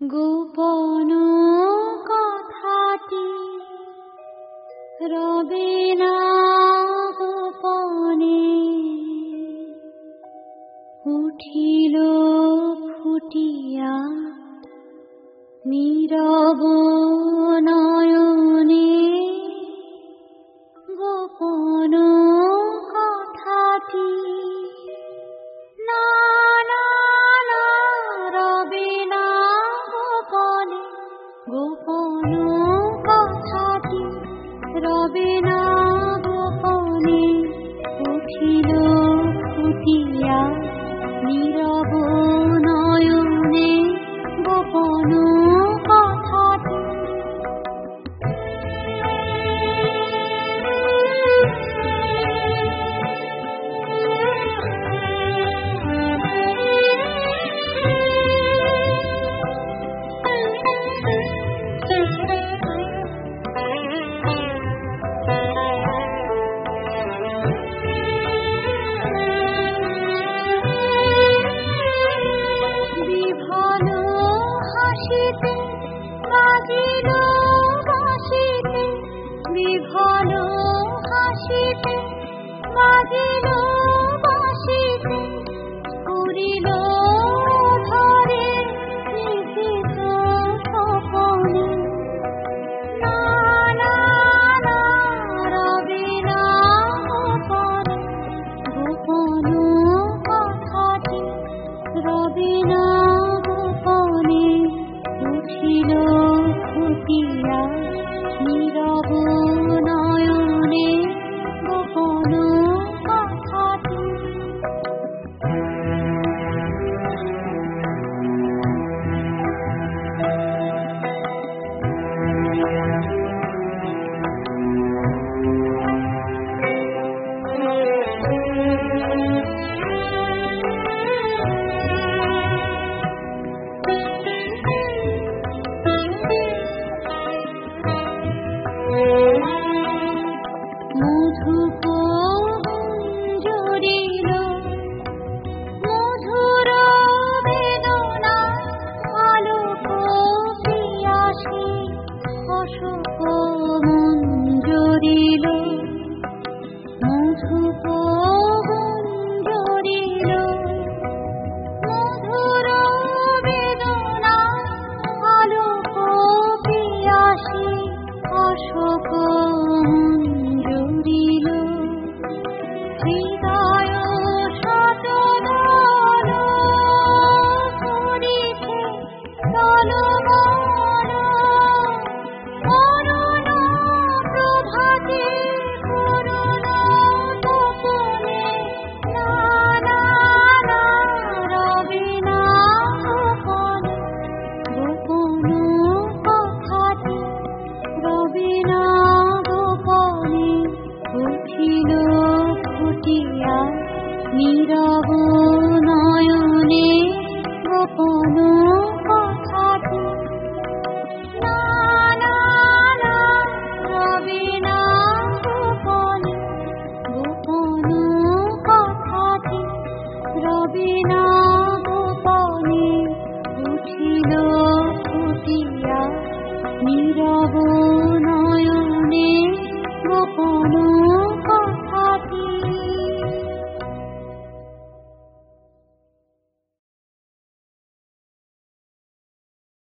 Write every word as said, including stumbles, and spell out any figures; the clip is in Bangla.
গোপন কথাটি রবে না গোপনে, উঠিল ফুটিয়া নীরব নয়নে। গোপন কথাটি না না না রবে না গোপনে, গোপন কথাটি রবে না গোপনে, উঠিল ফুটিয়া নীরব নয়নে। গোপন কথাটি বিভল হাসিতে বাজিল বাঁশিতে, উড়িল ধরে নিভৃত স্বপনে। না না না রবে না গোপনে, গোপন কথাটি রবে না গোপনে, উঠিল ফুটিয়া নীরব নয়নে। গোপন কথাটি মধুপ জড়িল মধুর বেদনা, আলোক পিয়াসী অশোক মন জড়িল। মধুপ জড়িল মধুর বেদনা, আলোক পিয়াসী অশোক হৃদয় শতদল করিতে টলমল, অরুণ প্রভাতে করুণ তপনে। না না না রবে না গোপনে, গোপন কথাটি রবে না গোপনে, উঠিল ফুটিয়া নীরব নয়নে। গোপন কথাটি না না না রবে না গোপনে, গোপন কথাটি রবে না গোপনে, উঠিল ফুটিয়া নীরব